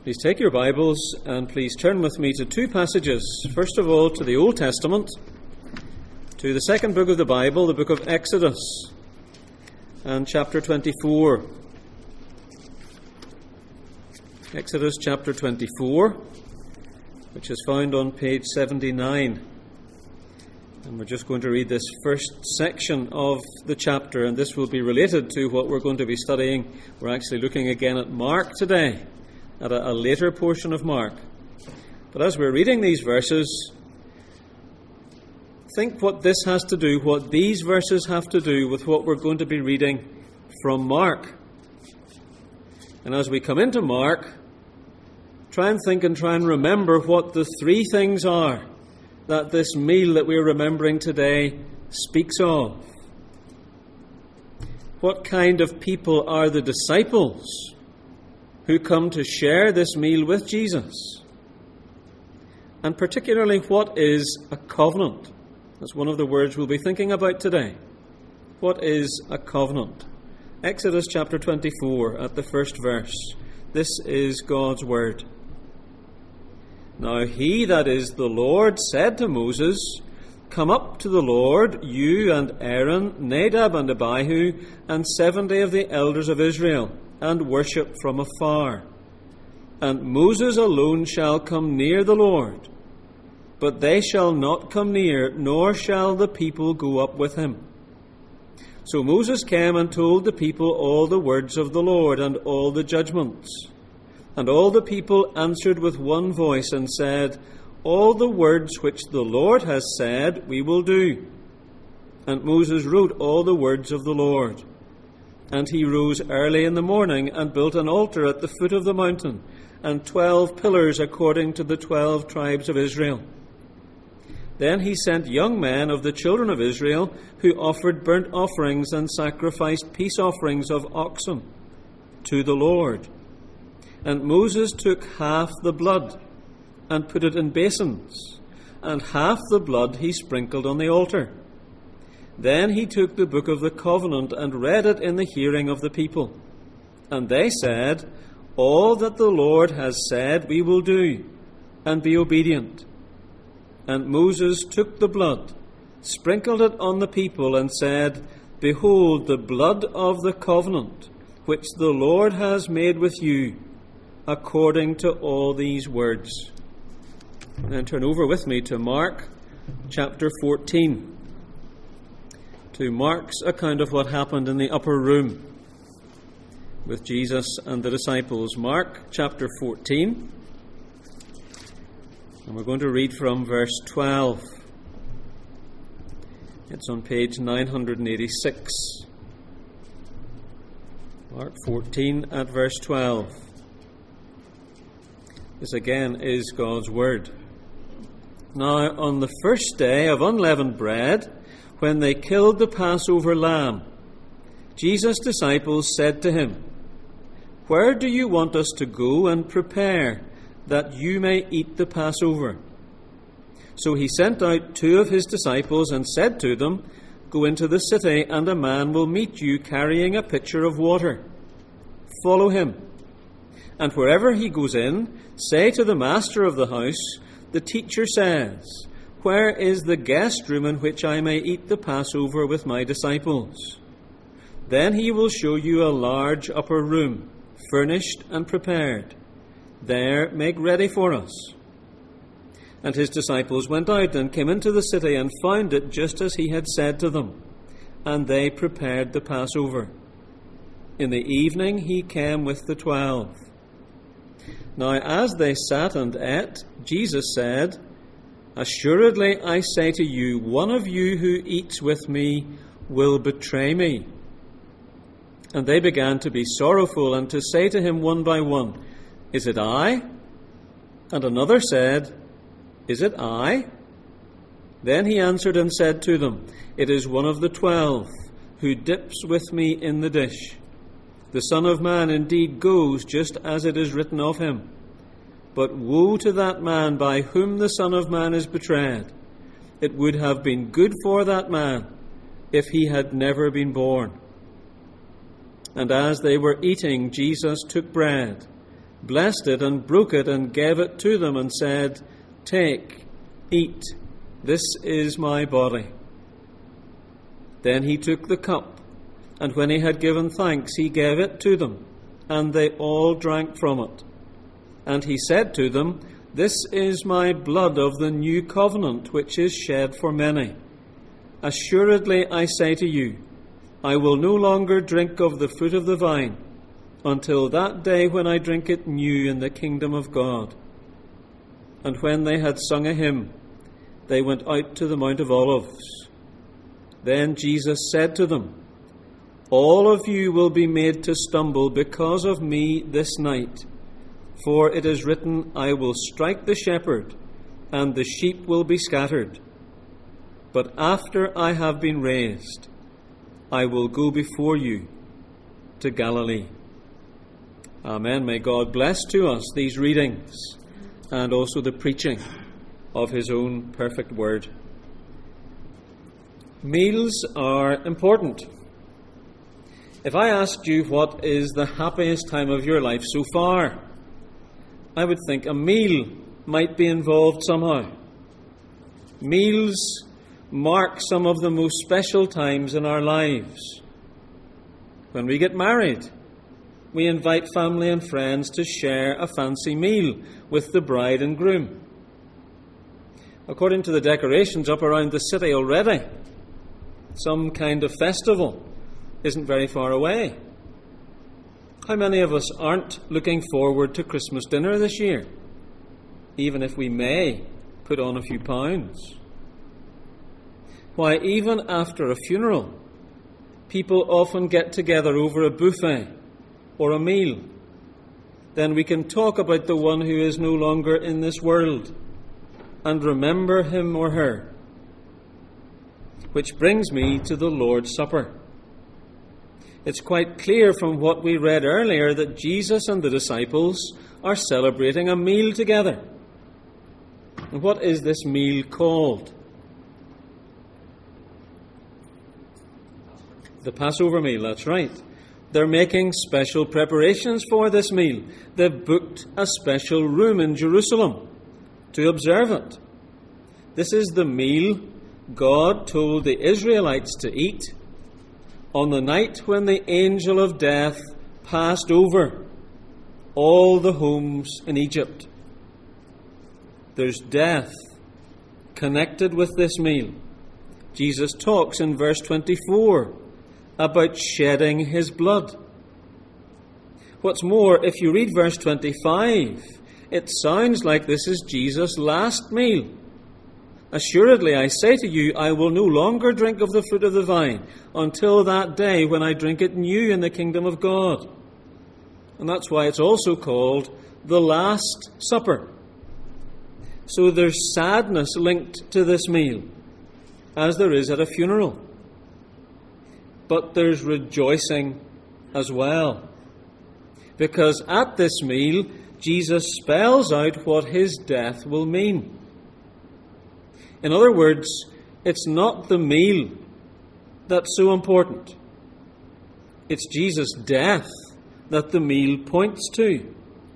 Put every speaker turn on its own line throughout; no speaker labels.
Please take your Bibles and please turn with me to two passages. First of all, to the Old Testament, to the second book of the Bible, the book of Exodus, and chapter 24. Exodus chapter 24, which is found on page 79. And we're just going to read this first section of the chapter, and this will be related to what we're going to be studying. We're actually looking again at Mark today, at a later portion of Mark. But as we're reading these verses, think what this has to do, what these verses have to do with what we're going to be reading from Mark. And as we come into Mark, try and think and try and remember what the three things are that this meal that we're remembering today speaks of. What kind of people are the disciples who come to share this meal with Jesus? And particularly, what is a covenant? That's one of the words we'll be thinking about today. What is a covenant? Exodus chapter 24 at the first verse. This is God's word. Now he, that is the Lord, said to Moses, "Come up to the Lord, you and Aaron, Nadab and Abihu, and 70 of the elders of Israel, and worship from afar. And Moses alone shall come near the Lord, but they shall not come near, nor shall the people go up with him." So Moses came and told the people all the words of the Lord and all the judgments. And all the people answered with one voice and said, "All the words which the Lord has said we will do." And Moses wrote all the words of the Lord. And he rose early in the morning and built an altar at the foot of the mountain, and 12 pillars according to the 12 tribes of Israel. Then he sent young men of the children of Israel, who offered burnt offerings and sacrificed peace offerings of oxen to the Lord. And Moses took half the blood and put it in basins, and half the blood he sprinkled on the altar. Then he took the book of the covenant and read it in the hearing of the people. And they said, "All that the Lord has said we will do, and be obedient." And Moses took the blood, sprinkled it on the people, and said, "Behold, the blood of the covenant, which the Lord has made with you, according to all these words." And then turn over with me to Mark chapter 14. To Mark's account of what happened in the upper room with Jesus and the disciples. Mark chapter 14. And we're going to read from verse 12. It's on page 986. Mark 14 at verse 12. This again is God's word. Now, on the first day of unleavened bread, when they killed the Passover lamb, Jesus' disciples said to him, "Where do you want us to go and prepare, that you may eat the Passover?" So he sent out 2 of his disciples and said to them, "Go into the city, and a man will meet you carrying a pitcher of water. Follow him. And wherever he goes in, say to the master of the house, 'The teacher says, where is the guest room in which I may eat the Passover with my disciples?' Then he will show you a large upper room, furnished and prepared. There make ready for us." And his disciples went out and came into the city and found it just as he had said to them. And they prepared the Passover. In the evening he came with the 12. Now as they sat and ate, Jesus said, "Assuredly I say to you, one of you who eats with me will betray me." And they began to be sorrowful and to say to him one by one, "Is it I?" And another said, "Is it I?" Then he answered and said to them, "It is one of the 12, who dips with me in the dish. The Son of Man indeed goes just as it is written of him. But woe to that man by whom the Son of Man is betrayed. It would have been good for that man if he had never been born." And as they were eating, Jesus took bread, blessed it and broke it and gave it to them and said, "Take, eat, this is my body." Then he took the cup, and when he had given thanks, he gave it to them, and they all drank from it. And he said to them, "This is my blood of the new covenant, which is shed for many. Assuredly I say to you, I will no longer drink of the fruit of the vine, until that day when I drink it new in the kingdom of God." And when they had sung a hymn, they went out to the Mount of Olives. Then Jesus said to them, "All of you will be made to stumble because of me this night. For it is written, I will strike the shepherd, and the sheep will be scattered. But after I have been raised, I will go before you to Galilee." Amen. May God bless to us these readings and also the preaching of his own perfect word. Meals are important. If I asked you what is the happiest time of your life so far, I would think a meal might be involved somehow. Meals mark some of the most special times in our lives. When we get married, we invite family and friends to share a fancy meal with the bride and groom. According to the decorations up around the city already, some kind of festival isn't very far away. How many of us aren't looking forward to Christmas dinner this year, even if we may put on a few pounds? Why, even after a funeral, people often get together over a buffet or a meal. Then we can talk about the one who is no longer in this world and remember him or her. Which brings me to the Lord's Supper. It's quite clear from what we read earlier that Jesus and the disciples are celebrating a meal together. And what is this meal called? The Passover meal, that's right. They're making special preparations for this meal. They've booked a special room in Jerusalem to observe it. This is the meal God told the Israelites to eat on the night when the angel of death passed over all the homes in Egypt. There's death connected with this meal. Jesus talks in verse 24 about shedding his blood. What's more, if you read verse 25, it sounds like this is Jesus' last meal. "Assuredly, I say to you, I will no longer drink of the fruit of the vine until that day when I drink it new in the kingdom of God." And that's why it's also called the Last Supper. So there's sadness linked to this meal, as there is at a funeral. But there's rejoicing as well. Because at this meal, Jesus spells out what his death will mean. In other words, it's not the meal that's so important. It's Jesus' death that the meal points to.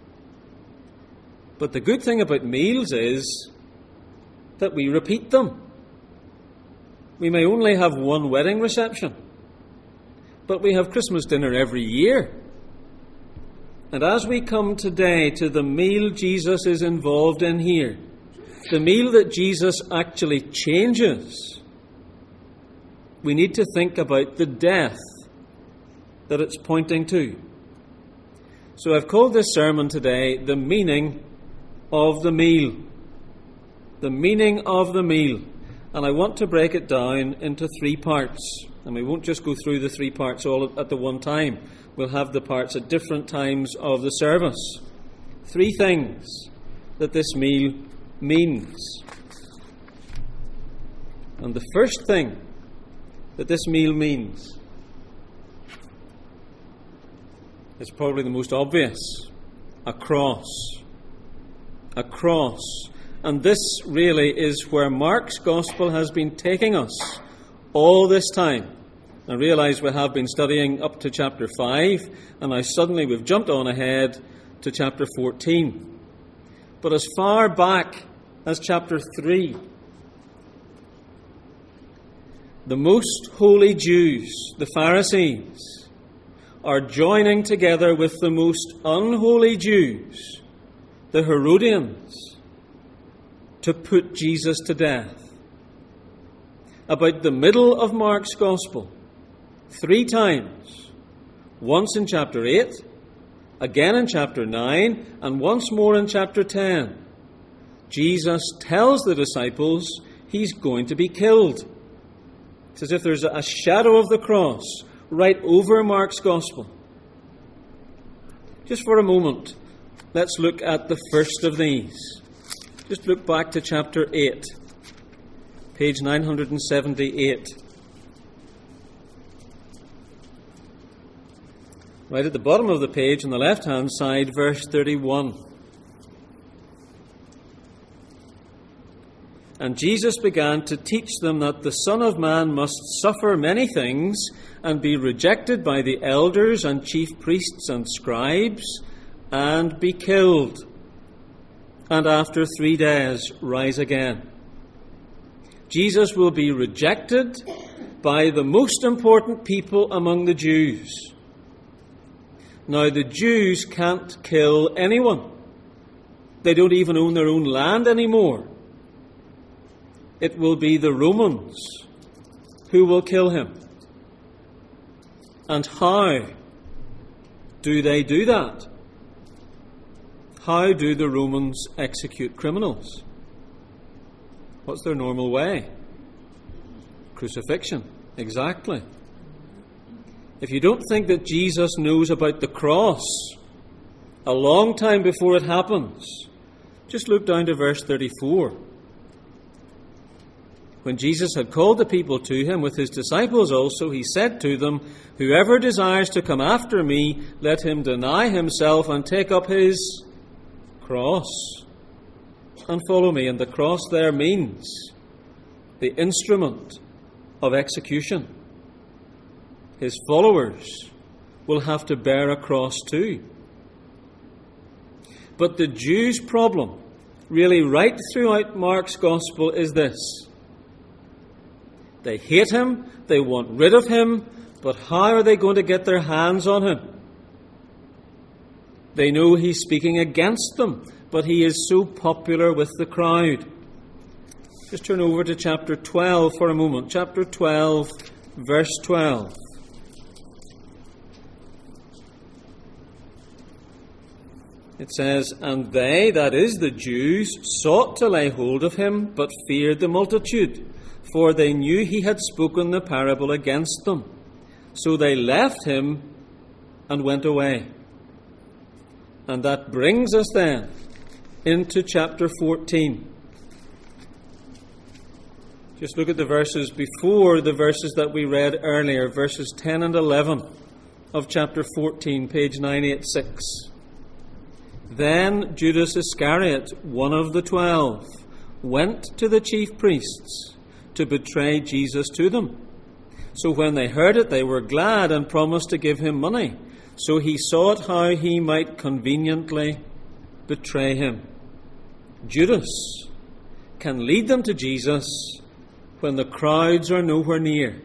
But the good thing about meals is that we repeat them. We may only have one wedding reception, but we have Christmas dinner every year. And as we come today to the meal Jesus is involved in here, the meal that Jesus actually changes, we need to think about the death that it's pointing to. So I've called this sermon today, The Meaning of the Meal. The meaning of the meal. And I want to break it down into 3 parts. And we won't just go through the 3 parts all at the one time. We'll have the parts at different times of the service. 3 things that this meal means. And the first thing that this meal means is probably the most obvious: a cross. A cross. And this really is where Mark's Gospel has been taking us all this time. I realise we have been studying up to chapter 5, and now suddenly we've jumped on ahead to chapter 14. But as far back as chapter 3, the most holy Jews, the Pharisees, are joining together with the most unholy Jews, the Herodians, to put Jesus to death. About the middle of Mark's Gospel, 3 times, once in chapter 8, again in chapter 9, and once more in chapter 10, Jesus tells the disciples he's going to be killed. It's as if there's a shadow of the cross right over Mark's Gospel. Just for a moment, let's look at the first of these. Just look back to chapter 8, page 978. Right at the bottom of the page on the left-hand side, verse 31. And Jesus began to teach them that the Son of Man must suffer many things and be rejected by the elders and chief priests and scribes and be killed, and after 3 days rise again. Jesus will be rejected by the most important people among the Jews. Now, the Jews can't kill anyone. They don't even own their own land anymore. It will be the Romans who will kill him. And how do they do that? How do the Romans execute criminals? What's their normal way? Crucifixion. Exactly. If you don't think that Jesus knows about the cross a long time before it happens, just look down to verse 34. When Jesus had called the people to him with his disciples also, he said to them, "Whoever desires to come after me, let him deny himself and take up his cross and follow me." And the cross there means the instrument of execution. His followers will have to bear a cross too. But the Jews' problem, really right throughout Mark's Gospel, is this. They hate him, they want rid of him, but how are they going to get their hands on him? They know he's speaking against them, but he is so popular with the crowd. Just turn over to chapter 12 for a moment. Chapter 12, verse 12. It says, "And they," that is the Jews, "sought to lay hold of him, but feared the multitude, for they knew he had spoken the parable against them. So they left him and went away." And that brings us then into chapter 14. Just look at the verses before the verses that we read earlier, verses 10 and 11 of chapter 14, page 986. "Then Judas Iscariot, one of the 12, went to the chief priests to betray Jesus to them. So when they heard it, they were glad and promised to give him money. So he sought how he might conveniently betray him." Judas can lead them to Jesus when the crowds are nowhere near.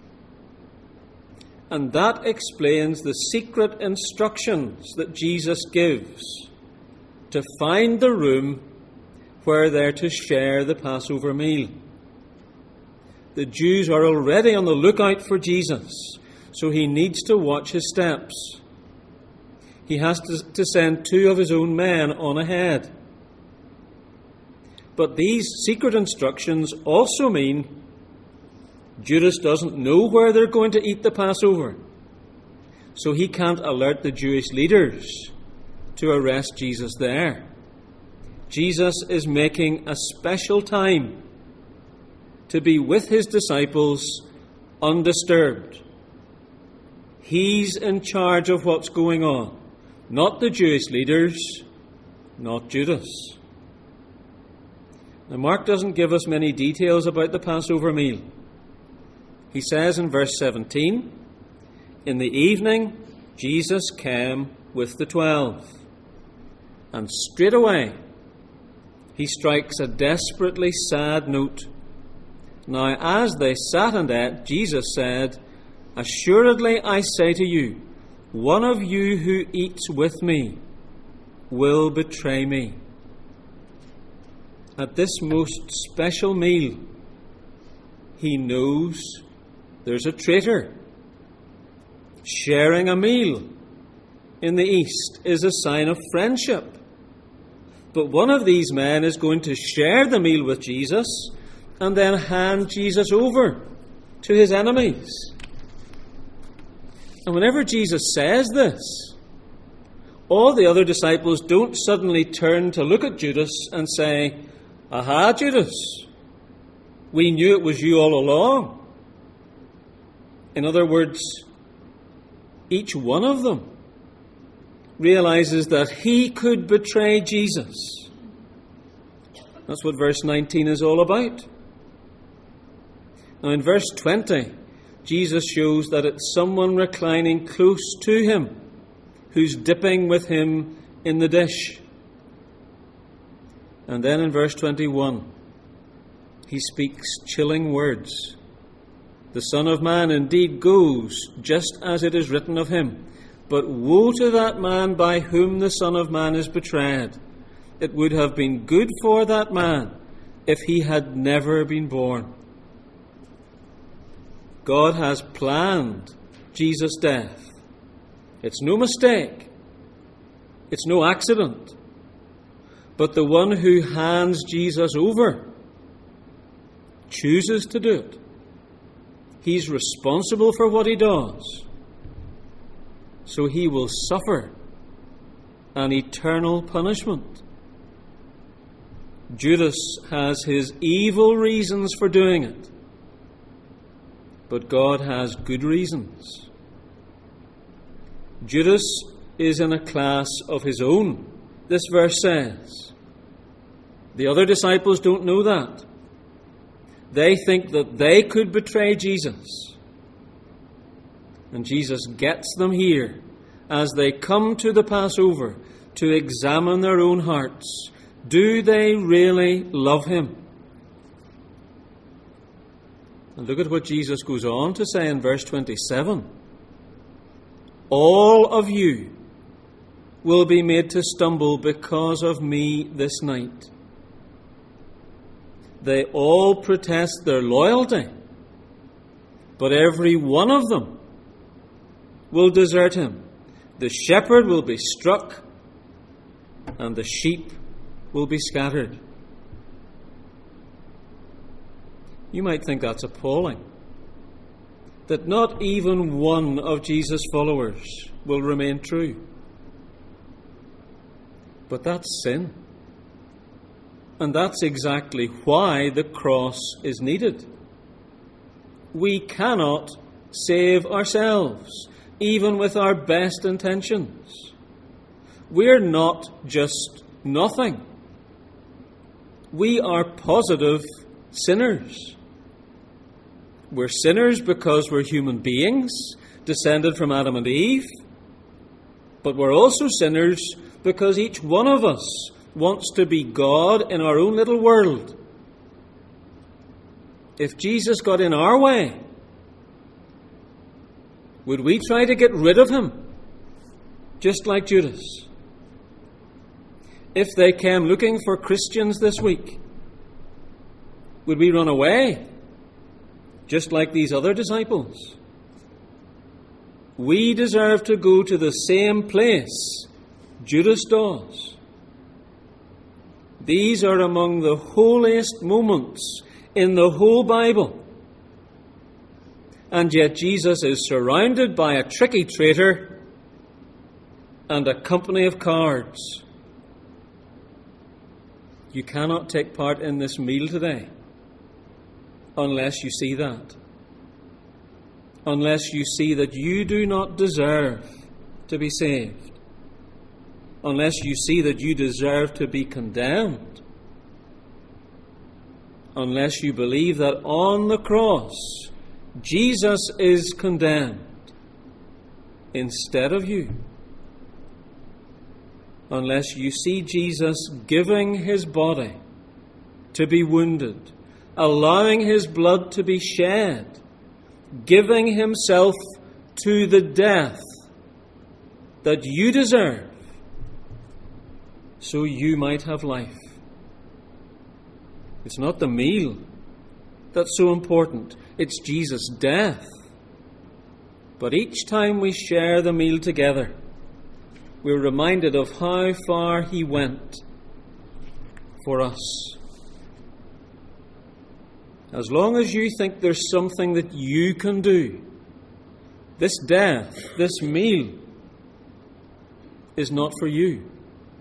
And that explains the secret instructions that Jesus gives to find the room where they're to share the Passover meal. The Jews are already on the lookout for Jesus, so he needs to watch his steps. He has to send 2 of his own men on ahead. But these secret instructions also mean Judas doesn't know where they're going to eat the Passover, so he can't alert the Jewish leaders to arrest Jesus there. Jesus is making a special time to be with his disciples undisturbed. He's in charge of what's going on, not the Jewish leaders, not Judas. Now, Mark doesn't give us many details about the Passover meal. He says in verse 17, "In the evening, Jesus came with the 12. And straightway he strikes a desperately sad note. Now, as they sat and ate, Jesus said, "Assuredly I say to you, one of you who eats with me will betray me." At this most special meal, he knows there's a traitor. Sharing a meal in the East is a sign of friendship. But one of these men is going to share the meal with Jesus and then hand Jesus over to his enemies. And whenever Jesus says this, all the other disciples don't suddenly turn to look at Judas and say, "Aha, Judas, we knew it was you all along." In other words, each one of them realizes that he could betray Jesus. That's what verse 19 is all about. Now in verse 20, Jesus shows that it's someone reclining close to him who's dipping with him in the dish. And then in verse 21, he speaks chilling words. "The Son of Man indeed goes, just as it is written of him. But woe to that man by whom the Son of Man is betrayed. It would have been good for that man if he had never been born." God has planned Jesus' death. It's no mistake. It's no accident. But the one who hands Jesus over chooses to do it. He's responsible for what he does. So he will suffer an eternal punishment. Judas has his evil reasons for doing it, but God has good reasons. Judas is in a class of his own, this verse says. The other disciples don't know that. They think that they could betray Jesus. And Jesus gets them here as they come to the Passover to examine their own hearts. Do they really love him? And look at what Jesus goes on to say in verse 27. "All of you will be made to stumble because of me this night." They all protest their loyalty, but every one of them will desert him. The shepherd will be struck, and the sheep will be scattered. You might think that's appalling, that not even one of Jesus' followers will remain true. But that's sin. And that's exactly why the cross is needed. We cannot save ourselves, even with our best intentions. We're not just nothing. We are positive sinners. We're sinners because we're human beings, descended from Adam and Eve. But we're also sinners because each one of us wants to be God in our own little world. If Jesus got in our way, would we try to get rid of him, just like Judas? If they came looking for Christians this week, would we run away, just like these other disciples? We deserve to go to the same place Judas does. These are among the holiest moments in the whole Bible. And yet Jesus is surrounded by a tricky traitor and a company of cowards. You cannot take part in this meal today unless you see that. Unless you see that you do not deserve to be saved. Unless you see that you deserve to be condemned. Unless you believe that on the cross, Jesus is condemned instead of you. unless you see Jesus giving his body to be wounded, allowing his blood to be shed, giving himself to the death that you deserve, so you might have life. It's not the meal that's so important, it's Jesus' death. But each time we share the meal together, we're reminded of how far he went for us. As long as you think there's something that you can do, this death, this meal, is not for you.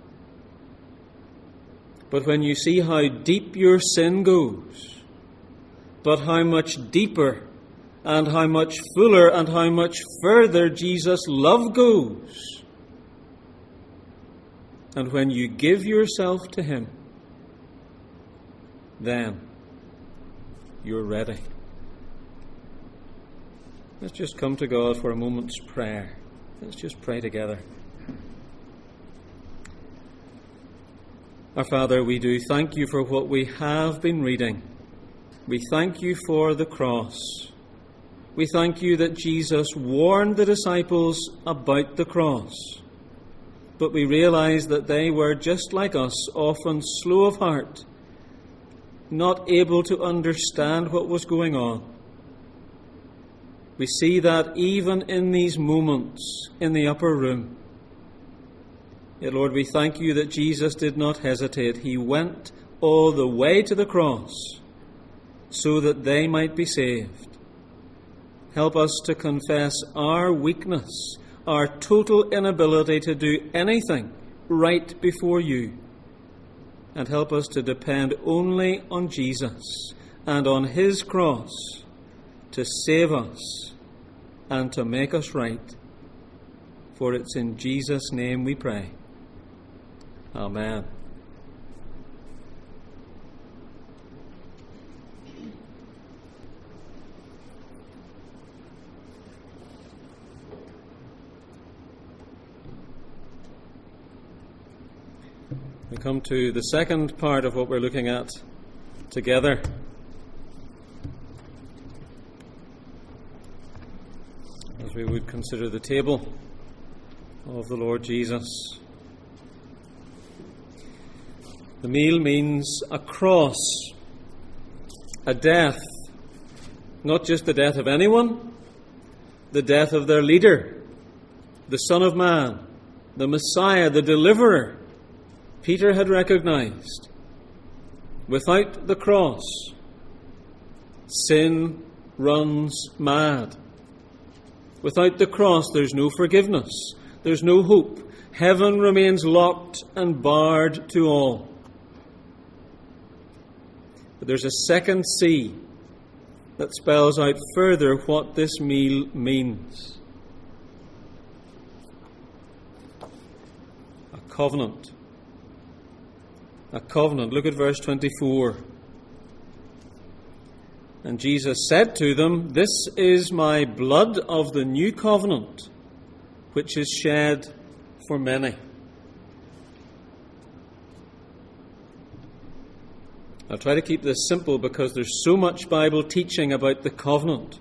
But when you see how deep your sin goes, but how much deeper and how much fuller and how much further Jesus' love goes, and when you give yourself to him, then you're ready. Let's just come to God for a moment's prayer. Let's just pray together. Our Father, we do thank you for what we have been reading. We thank you for the cross. We thank you that Jesus warned the disciples about the cross. But we realize that they were just like us, often slow of heart, not able to understand what was going on. We see that even in these moments in the upper room. Yet, Lord, we thank you that Jesus did not hesitate. He went all the way to the cross so that they might be saved. Help us to confess our weakness, our total inability to do anything right before you. And help us to depend only on Jesus and on his cross to save us and to make us right. For it's in Jesus' name we pray. Amen. We come to the second part of what we're looking at together. As we would consider the table of the Lord Jesus. The meal means a cross, a death, not just the death of anyone, the death of their leader, the Son of Man, the Messiah, the Deliverer. Peter had recognized, without the cross, sin runs mad. Without the cross, there's no forgiveness, there's no hope. Heaven remains locked and barred to all. But there's a second C that spells out further what this meal means. A covenant. A covenant. Look at verse 24. And Jesus said to them, "This is my blood of the new covenant, which is shed for many." I'll try to keep this simple because there's so much Bible teaching about the covenant.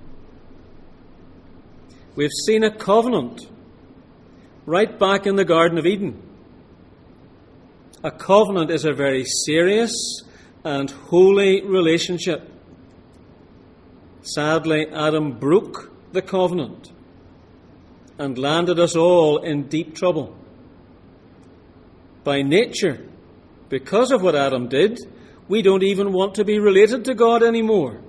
We've seen a covenant right back in the Garden of Eden. A covenant is a very serious and holy relationship. Sadly, Adam broke the covenant and landed us all in deep trouble. By nature, because of what Adam did, we don't even want to be related to God anymore.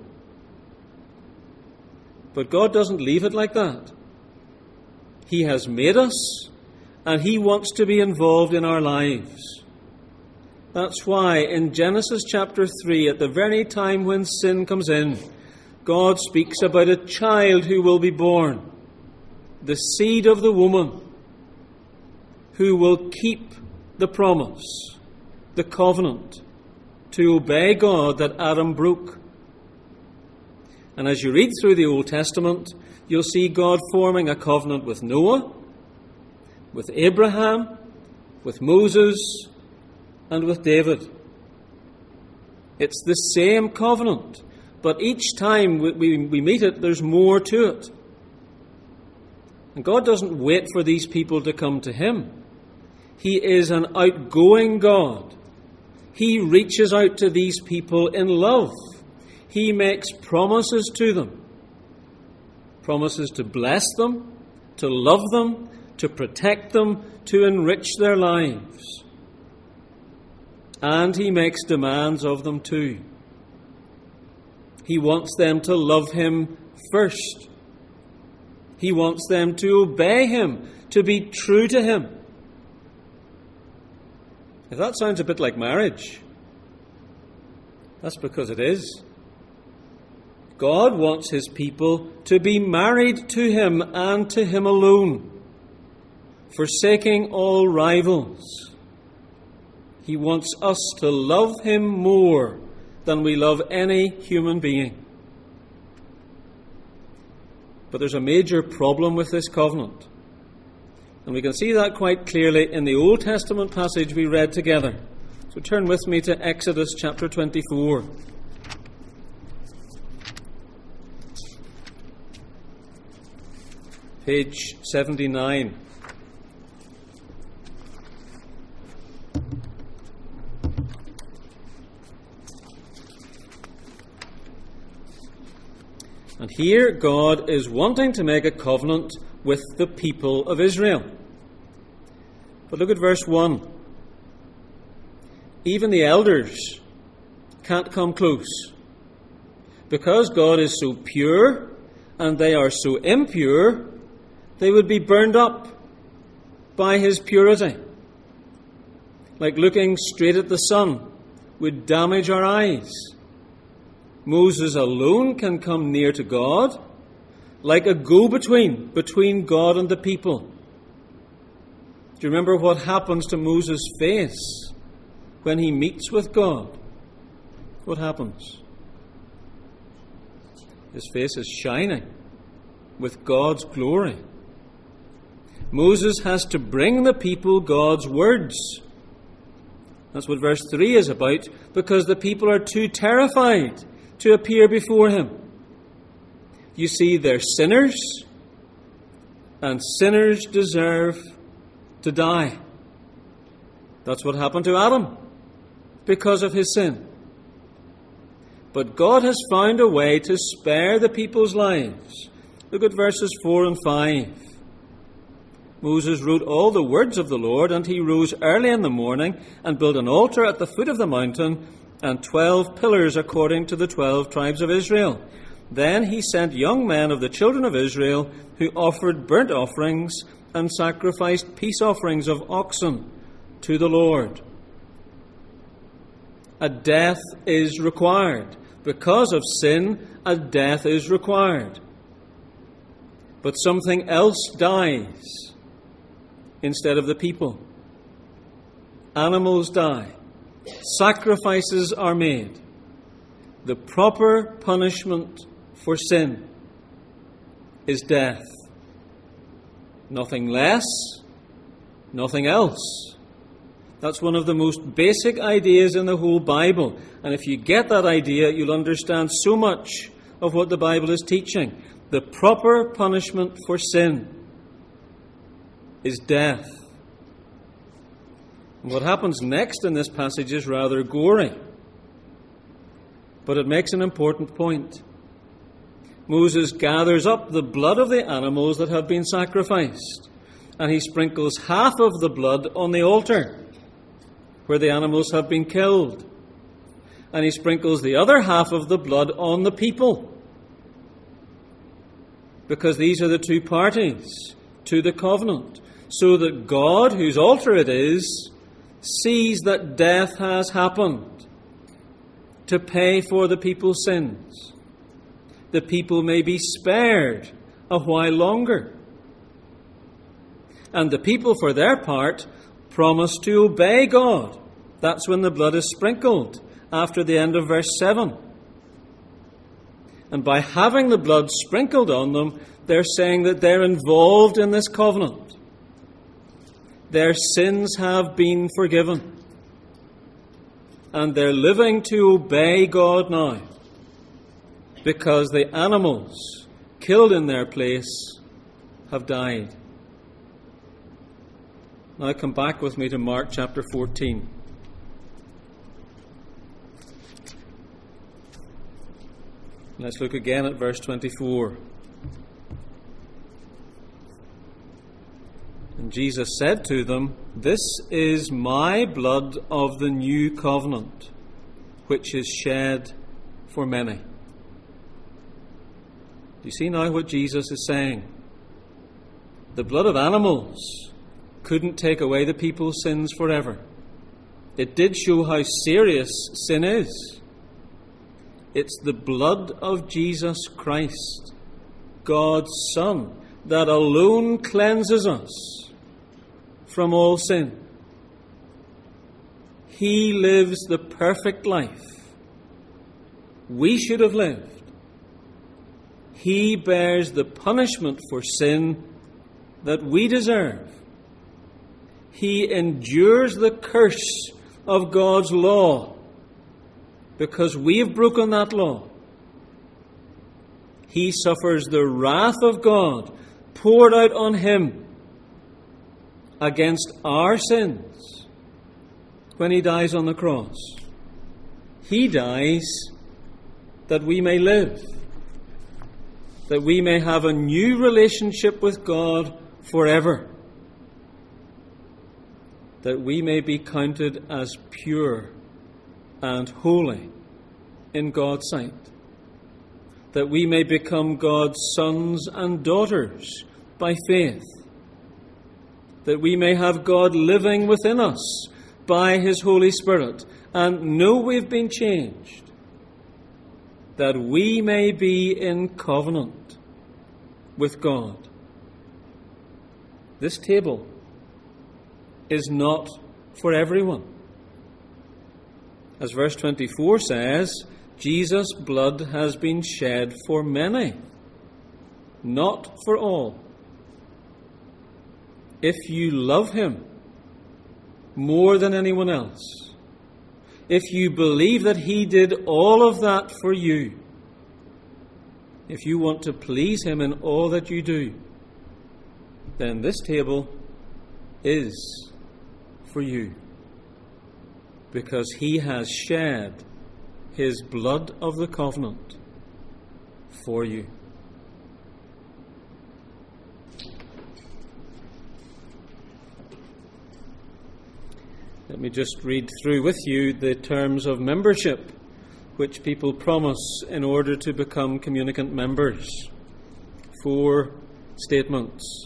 But God doesn't leave it like that. He has made us, and He wants to be involved in our lives. That's why in Genesis chapter 3, at the very time when sin comes in, God speaks about a child who will be born, the seed of the woman, who will keep the promise, the covenant, to obey God that Adam broke. And as you read through the Old Testament, you'll see God forming a covenant with Noah, with Abraham, with Moses, and with David. It's the same covenant, but each time we meet it, there's more to it. And God doesn't wait for these people to come to Him. He is an outgoing God. He reaches out to these people in love. He makes promises to them. Promises to bless them, to love them, to protect them, to enrich their lives. And He makes demands of them too. He wants them to love Him first. He wants them to obey Him, to be true to Him. If that sounds a bit like marriage, that's because it is. God wants His people to be married to Him and to Him alone, forsaking all rivals. He wants us to love Him more than we love any human being. But there's a major problem with this covenant. And we can see that quite clearly in the Old Testament passage we read together. So turn with me to Exodus chapter 24. Page 79. And here God is wanting to make a covenant with the people of Israel. But look at verse 1. Even the elders can't come close. Because God is so pure and they are so impure, they would be burned up by His purity. Like looking straight at the sun would damage our eyes. Moses alone can come near to God, like a go-between between God and the people. Do you remember what happens to Moses' face when he meets with God? What happens? His face is shining with God's glory. Moses has to bring the people God's words. That's what verse 3 is about, because the people are too terrified to appear before Him. You see, they're sinners, and sinners deserve to die. That's what happened to Adam because of his sin. But God has found a way to spare the people's lives. Look at verses 4 and 5. Moses wrote all the words of the Lord, and he rose early in the morning and built an altar at the foot of the mountain and 12 pillars according to the 12 tribes of Israel. Then he sent young men of the children of Israel who offered burnt offerings and sacrificed peace offerings of oxen to the Lord. A death is required. Because of sin, a death is required. But something else dies instead of the people. Animals die. Sacrifices are made. The proper punishment for sin is death. Nothing less, nothing else. That's one of the most basic ideas in the whole Bible. And if you get that idea, you'll understand so much of what the Bible is teaching. The proper punishment for sin is death. And what happens next in this passage is rather gory. But it makes an important point. Moses gathers up the blood of the animals that have been sacrificed, and he sprinkles half of the blood on the altar where the animals have been killed. And he sprinkles the other half of the blood on the people, because these are the two parties to the covenant, so that God, whose altar it is, sees that death has happened to pay for the people's sins. The people may be spared a while longer. And the people, for their part, promise to obey God. That's when the blood is sprinkled, after the end of verse 7. And by having the blood sprinkled on them, they're saying that they're involved in this covenant. Their sins have been forgiven. And they're living to obey God now, because the animals killed in their place have died. Now come back with me to Mark chapter 14. Let's look again at verse 24. And Jesus said to them, "This is my blood of the new covenant, which is shed for many." Do you see now what Jesus is saying? The blood of animals couldn't take away the people's sins forever. It did show how serious sin is. It's the blood of Jesus Christ, God's Son, that alone cleanses us from all sin. He lives the perfect life we should have lived. He bears the punishment for sin that we deserve. He endures the curse of God's law because we have broken that law. He suffers the wrath of God poured out on him against our sins when he dies on the cross. He dies that we may live, that we may have a new relationship with God forever, that we may be counted as pure and holy in God's sight, that we may become God's sons and daughters by faith, that we may have God living within us by his Holy Spirit and know we've been changed, that we may be in covenant with God. This table is not for everyone. As verse 24 says, Jesus' blood has been shed for many, not for all. If you love him more than anyone else, if you believe that he did all of that for you, if you want to please him in all that you do, then this table is for you, because he has shed his blood of the covenant for you. Let me just read through with you the terms of membership which people promise in order to become communicant members. 4 statements.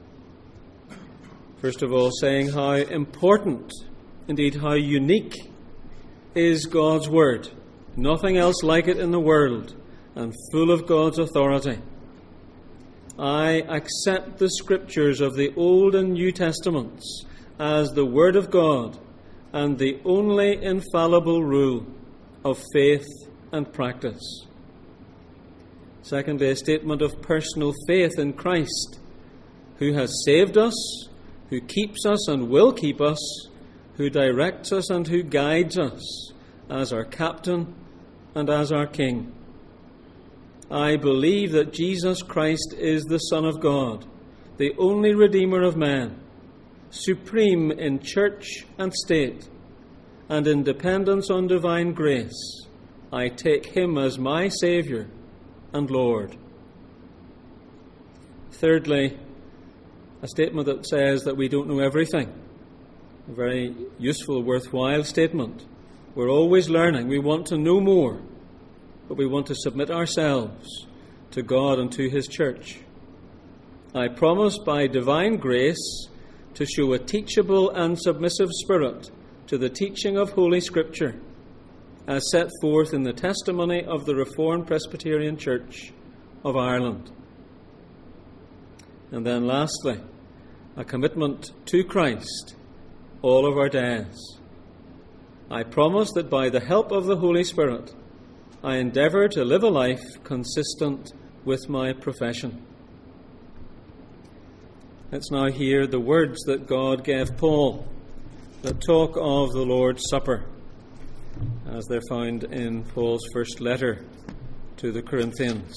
First of all, saying how important, indeed how unique, is God's Word. Nothing else like it in the world, and full of God's authority. I accept the Scriptures of the Old and New Testaments as the Word of God and the only infallible rule of faith and practice. Secondly, a statement of personal faith in Christ, who has saved us, who keeps us and will keep us, who directs us and who guides us as our captain and as our King. I believe that Jesus Christ is the Son of God, the only Redeemer of man, supreme in church and state, and in dependence on divine grace. I take him as my Saviour and Lord. Thirdly, a statement that says that we don't know everything. A very useful, worthwhile statement. We're always learning. We want to know more, but we want to submit ourselves to God and to his church. I promise by divine grace to show a teachable and submissive spirit to the teaching of Holy Scripture, as set forth in the testimony of the Reformed Presbyterian Church of Ireland. And then lastly, a commitment to Christ all of our days. I promise that by the help of the Holy Spirit, I endeavour to live a life consistent with my profession. Let's now hear the words that God gave Paul that talk of the Lord's Supper, as they're found in Paul's first letter to the Corinthians.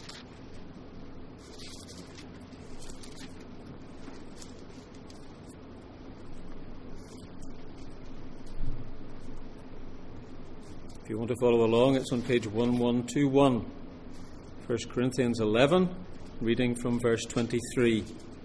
If you want to follow along, it's on page 1121, 1 Corinthians 11, reading from verse 23.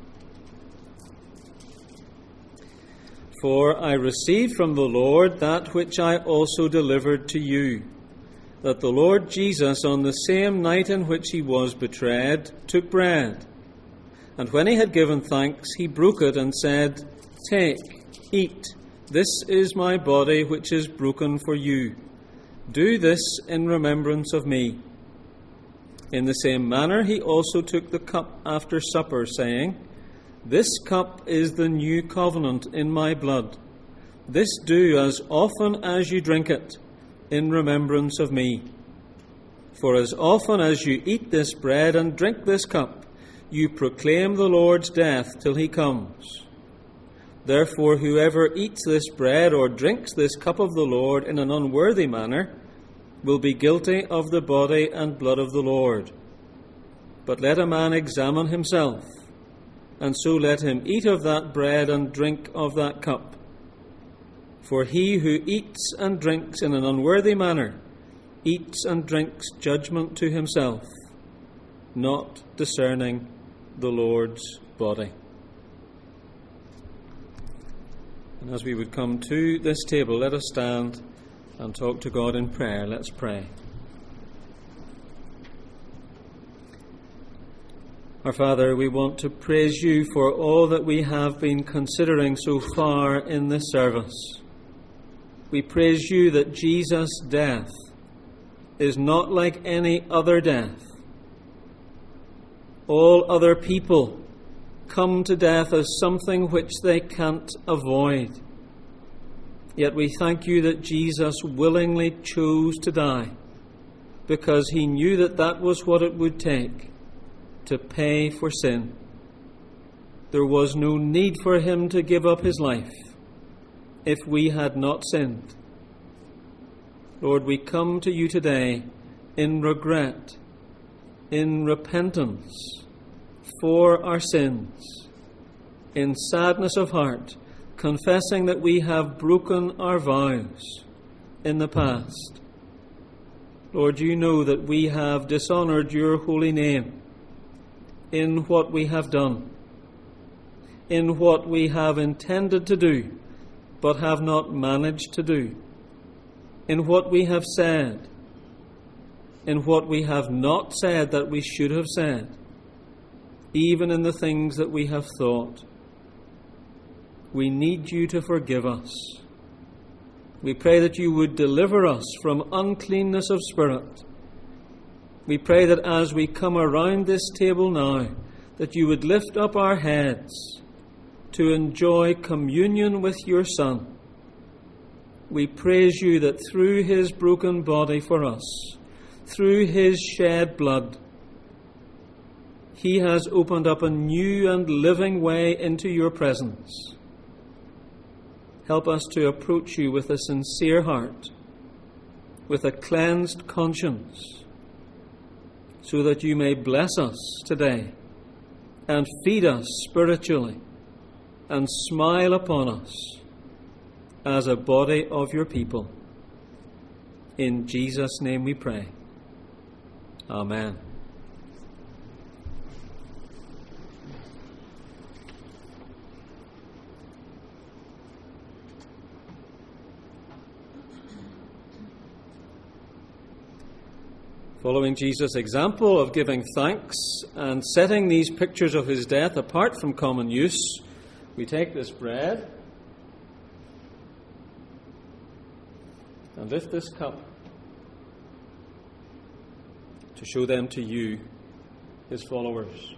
For I received from the Lord that which I also delivered to you, that the Lord Jesus, on the same night in which he was betrayed, took bread. And when he had given thanks, he broke it and said, Take, eat, this is my body which is broken for you. Do this in remembrance of me. In the same manner he also took the cup after supper, saying, This cup is the new covenant in my blood. This do as often as you drink it, in remembrance of me. For as often as you eat this bread and drink this cup, you proclaim the Lord's death till he comes. Therefore, whoever eats this bread or drinks this cup of the Lord in an unworthy manner will be guilty of the body and blood of the Lord. But let a man examine himself, and so let him eat of that bread and drink of that cup. For he who eats and drinks in an unworthy manner eats and drinks judgment to himself, not discerning the Lord's body. And as we would come to this table, let us stand and talk to God in prayer. Let's pray. Our Father, we want to praise you for all that we have been considering so far in this service. We praise you that Jesus' death is not like any other death. All other people come to death as something which they can't avoid. Yet we thank you that Jesus willingly chose to die because he knew that that was what it would take to pay for sin. There was no need for him to give up his life if we had not sinned. Lord, we come to you today in regret, in repentance for our sins, in sadness of heart, confessing that we have broken our vows in the past. Lord, you know that we have dishonoured your holy name in what we have done, in what we have intended to do, but have not managed to do, in what we have said, in what we have not said that we should have said, even in the things that we have thought. We need you to forgive us. We pray that you would deliver us from uncleanness of spirit. We pray that as we come around this table now, that you would lift up our heads to enjoy communion with your Son. We praise you that through his broken body for us, through his shed blood, he has opened up a new and living way into your presence. Help us to approach you with a sincere heart, with a cleansed conscience, so that you may bless us today and feed us spiritually and smile upon us as a body of your people. In Jesus' name we pray. Amen. Following Jesus' example of giving thanks and setting these pictures of his death apart from common use, we take this bread and lift this cup to show them to you, his followers.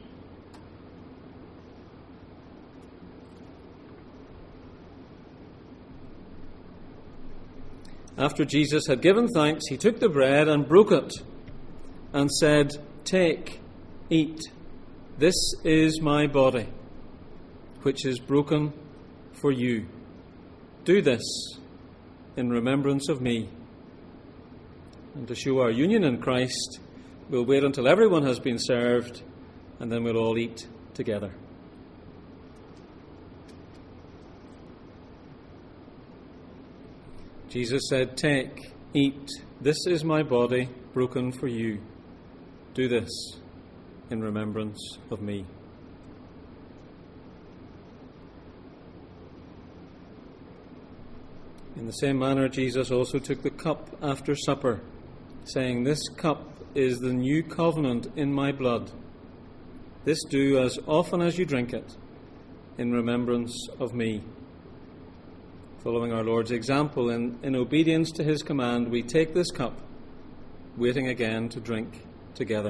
After Jesus had given thanks, he took the bread and broke it and said, Take, eat, this is my body. which is broken for you. Do this in remembrance of me. And to show our union in Christ, we'll wait until everyone has been served, and then we'll all eat together. Jesus said, "Take, eat, this is my body broken for you. Do this in remembrance of me." In the same manner, Jesus also took the cup after supper, saying, "This cup is the new covenant in my blood. This do as often as you drink it, in remembrance of me." Following our Lord's example, in obedience to his command, we take this cup, waiting again to drink together.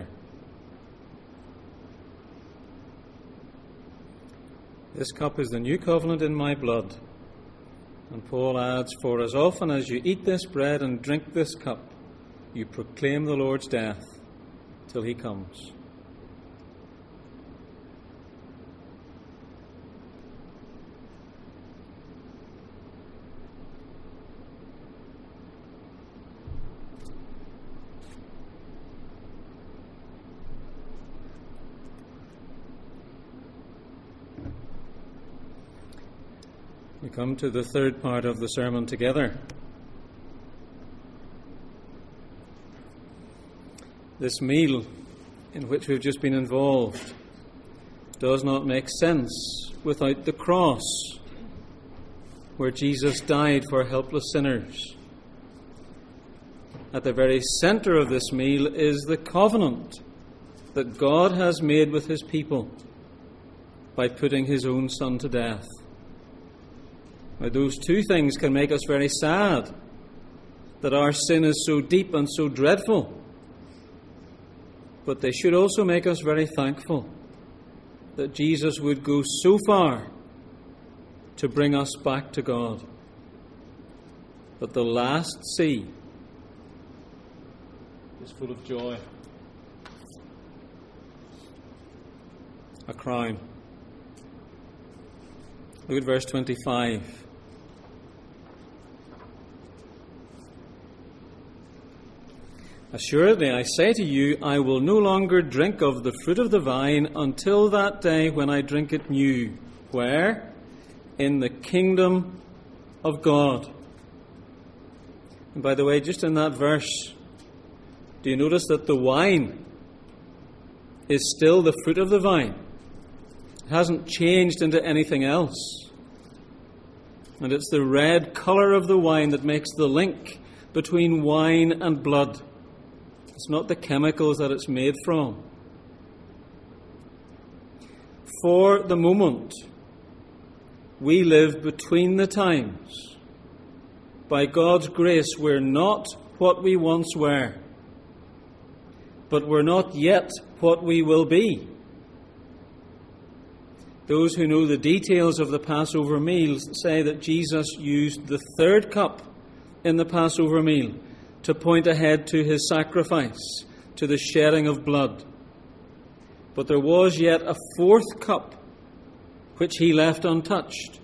This cup is the new covenant in my blood. And Paul adds, "For as often as you eat this bread and drink this cup, you proclaim the Lord's death till he comes." We come to the third part of the sermon together. This meal in which we've just been involved does not make sense without the cross, where Jesus died for helpless sinners. At the very center of this meal is the covenant that God has made with his people by putting his own Son to death. Now, those two things can make us very sad, that our sin is so deep and so dreadful. But they should also make us very thankful that Jesus would go so far to bring us back to God. But the last sea is full of joy. A crown. Look at verse 25. "Assuredly, I say to you, I will no longer drink of the fruit of the vine until that day when I drink it new." Where? In the kingdom of God. And by the way, just in that verse, do you notice that the wine is still the fruit of the vine? It hasn't changed into anything else. And it's the red colour of the wine that makes the link between wine and blood. It's not the chemicals that it's made from. For the moment, we live between the times. By God's grace, we're not what we once were, but we're not yet what we will be. Those who know the details of the Passover meal say that Jesus used the third cup in the Passover meal to point ahead to his sacrifice, to the shedding of blood. But there was yet a fourth cup which he left untouched.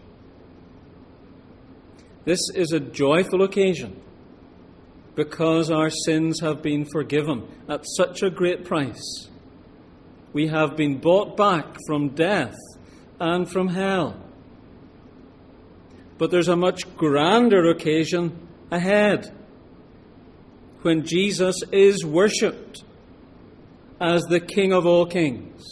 This is a joyful occasion because our sins have been forgiven at such a great price. We have been bought back from death and from hell. But there's a much grander occasion ahead, when Jesus is worshipped as the King of all kings.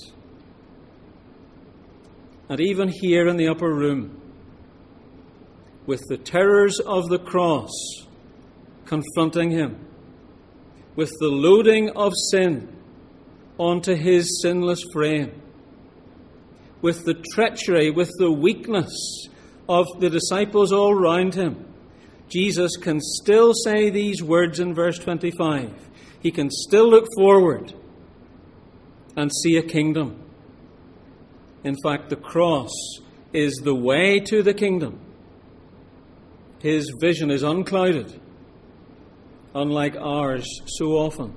And even here in the upper room, with the terrors of the cross confronting him, with the loading of sin onto his sinless frame, with the treachery, with the weakness of the disciples all round him, Jesus can still say these words in verse 25. He can still look forward and see a kingdom. In fact, the cross is the way to the kingdom. His vision is unclouded, unlike ours so often.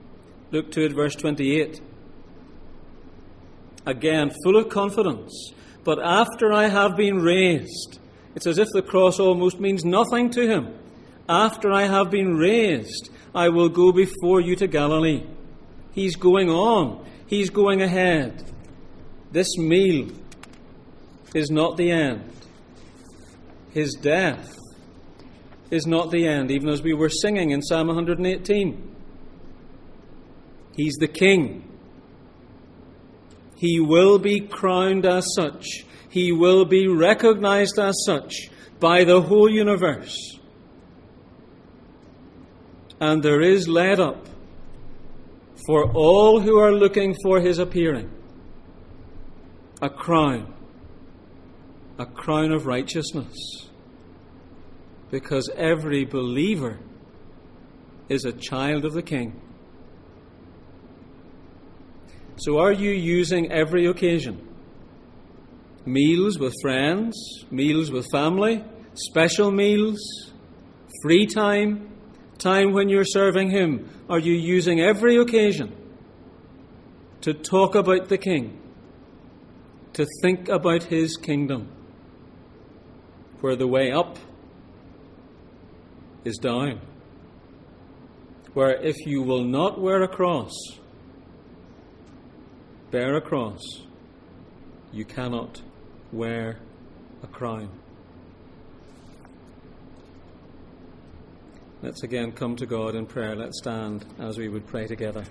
Look to it, verse 28. Again, full of confidence, But after I have been raised, it's as if the cross almost means nothing to him. After I have been raised, I will go before you to Galilee. He's going on. He's going ahead. This meal is not the end. His death is not the end, even as we were singing in Psalm 118. He's the King. He will be crowned as such. He will be recognized as such by the whole universe. And there is laid up for all who are looking for his appearing a crown of righteousness. Because every believer is a child of the King. So are you using every occasion? Meals with friends, meals with family, special meals, free time, time when you're serving him. Are you using every occasion to talk about the King, to think about his kingdom, where the way up is down, where if you will not wear a cross, bear a cross, you cannot wear a crown. Let's again come to God in prayer. Let's stand as we would pray together.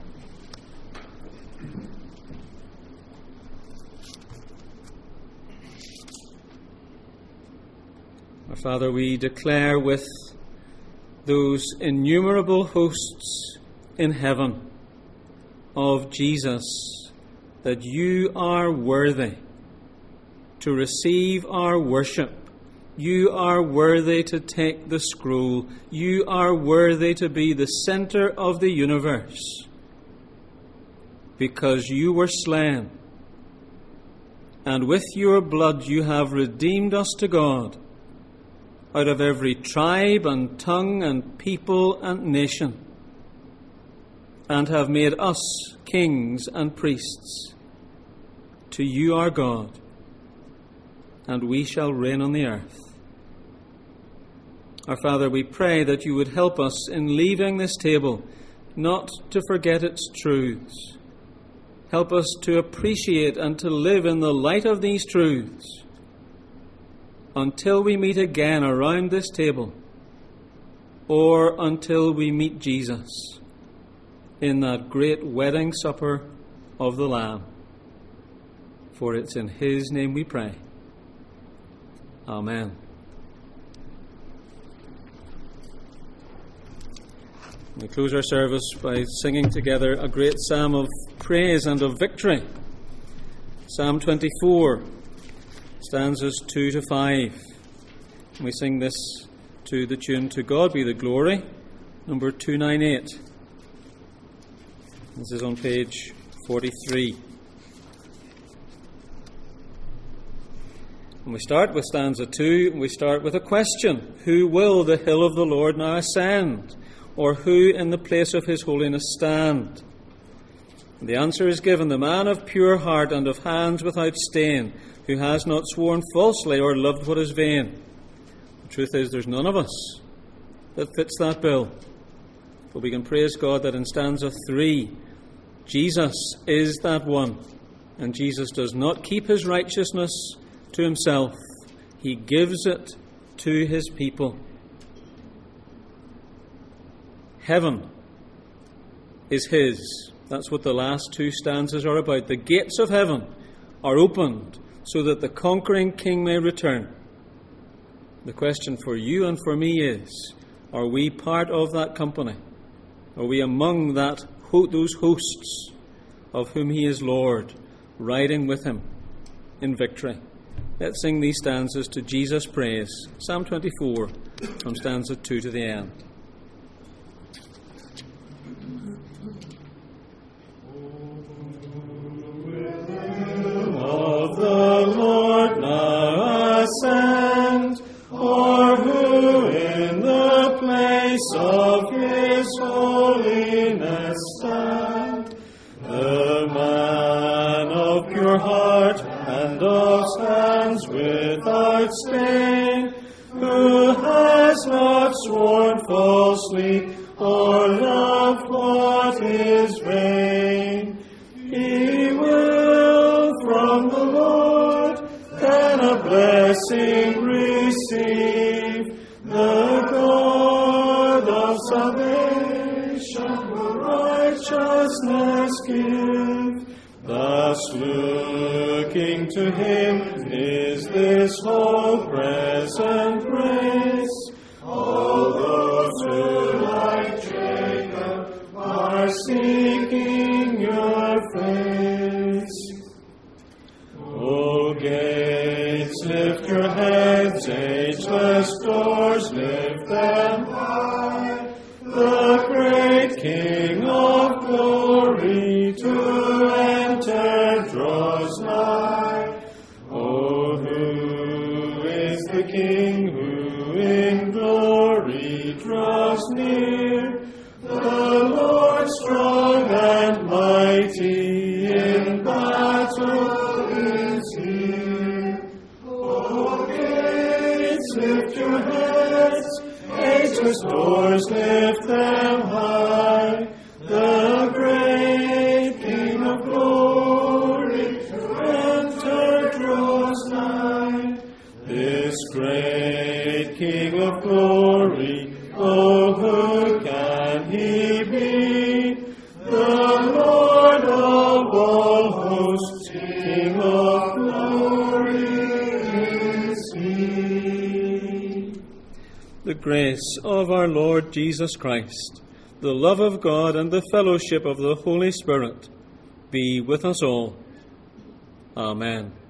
Our Father, we declare with those innumerable hosts in heaven of Jesus that you are worthy to receive our worship. You are worthy to take the scroll. You are worthy to be the center of the universe, because you were slain, and with your blood you have redeemed us to God out of every tribe and tongue and people and nation, and have made us kings and priests to you, our God, and we shall reign on the earth. Our Father, we pray that you would help us in leaving this table not to forget its truths. Help us to appreciate and to live in the light of these truths until we meet again around this table, or until we meet Jesus in that great wedding supper of the Lamb. For it's in his name we pray. Amen. We close our service by singing together a great psalm of praise and of victory. Psalm 24, stanzas 2 to 5. And we sing this to the tune "To God Be the Glory," number 298. This is on page 43. And we start with stanza 2, and we start with a question. Who will the hill of the Lord now ascend? Or who in the place of his holiness stand? And the answer is given: the man of pure heart and of hands without stain, who has not sworn falsely or loved what is vain. The truth is, there's none of us that fits that bill. But we can praise God that in stanza 3, Jesus is that one. And Jesus does not keep his righteousness to himself. He gives it to his people. Heaven is his. That's what the last two stanzas are about. The gates of heaven are opened so that the conquering King may return. The question for you and for me is, are we part of that company? Are we among those hosts of whom he is Lord, riding with him in victory? Let's sing these stanzas to Jesus' praise. Psalm 24, from stanza 2 to the end. Of the Lord now ascend, or who in the place of his holiness stand? The man of pure heart and of without stain, who has not sworn falsely or loved what is vain. He will from the Lord then a blessing receive. The God of salvation will righteousness give. Thus looking to him is this whole present grace. All those who like Jacob are seeking your face. O gates, lift your heads, ageless doors, lift them high. The great King of glory to enter draws nigh. Oh, who is the King who in glory draws near? The Lord strong and mighty in battle is here. O gates, lift your heads, ageless doors, lift them high. The great King of glory to enter draws nigh. This great King of glory, oh, who can he be? The Lord of all hosts, King of glory is he. The grace of our Lord Jesus Christ, the love of God, and the fellowship of the Holy Spirit be with us all. Amen.